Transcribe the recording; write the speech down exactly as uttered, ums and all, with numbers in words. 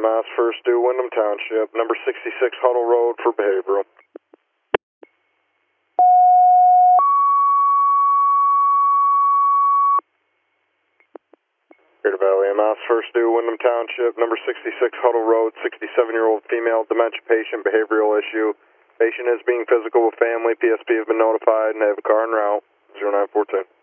M S, first due, Wyndham Township, number sixty-six Huddle Road for behavioral. Greater Valley M S, first due, Wyndham Township, number sixty-six Huddle Road, sixty-seven-year-old female, dementia patient, behavioral issue. Patient is being physical with family. P S P have been notified and they have a car en route. zero nine four two.